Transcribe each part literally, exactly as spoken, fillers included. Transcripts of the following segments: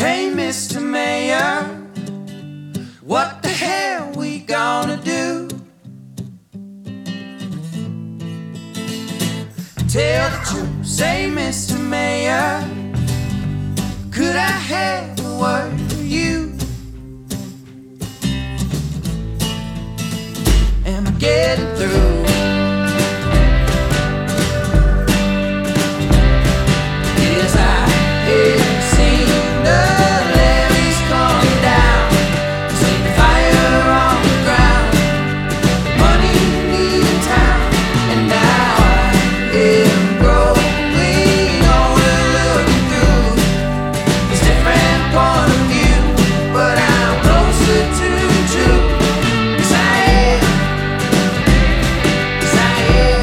Hey, Mister Mayor, what the hell we gonna do? Tell the truth, say, Mister Mayor, could I have a word with you? Am I getting through? Yes, I have seen the levees come down, seen the fire on the ground, money in town, and now I am growing older, looking through this different point of view, but I'm closer to the truth. Yes, I am. Yes, I am.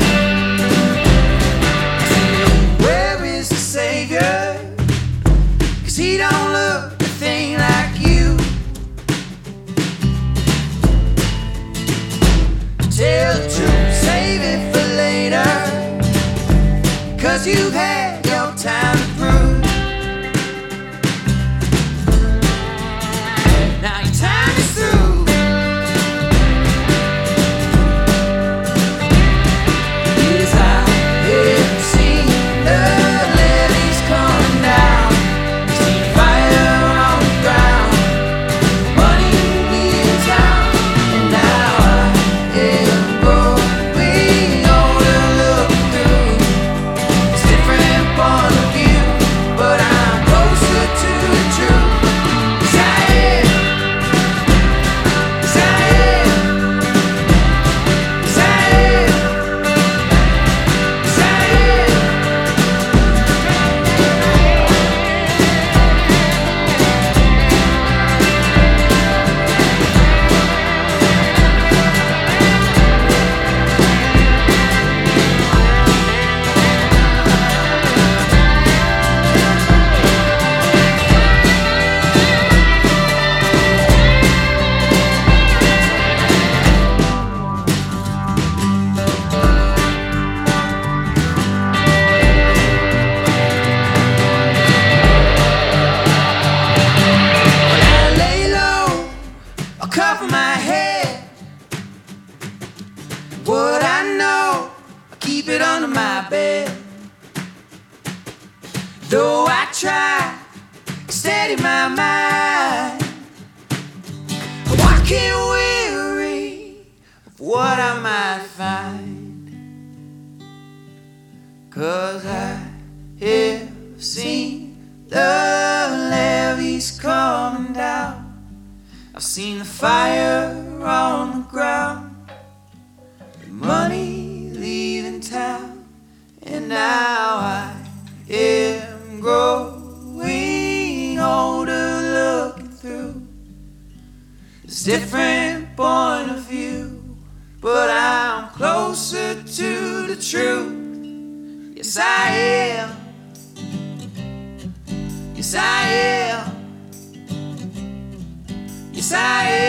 Where is the Savior? 'Cause he don't look a thing like you. Tell the truth, save it for later, 'cause you've had your time to prove. Now your time is through. Yes, I have seen the levees coming down, seen the fire on the ground, money in town, and now I am growing older, looking through this different point of view, but I'm closer to the truth. Yes, I am. Yes, I am. Yes, I am. Yes, I am. When I lay low, I'll cover my head. What I know, I keep it under my bed. Though I try to steady my mind, I walk in weary of what I might find. 'Cause I have seen the levees coming down, I've seen the fire on the ground, the money leaving town, and now I am growing older, looking through this different point of view, but I'm closer to the truth. Yes, I am. Yes, I am. Yes, I am.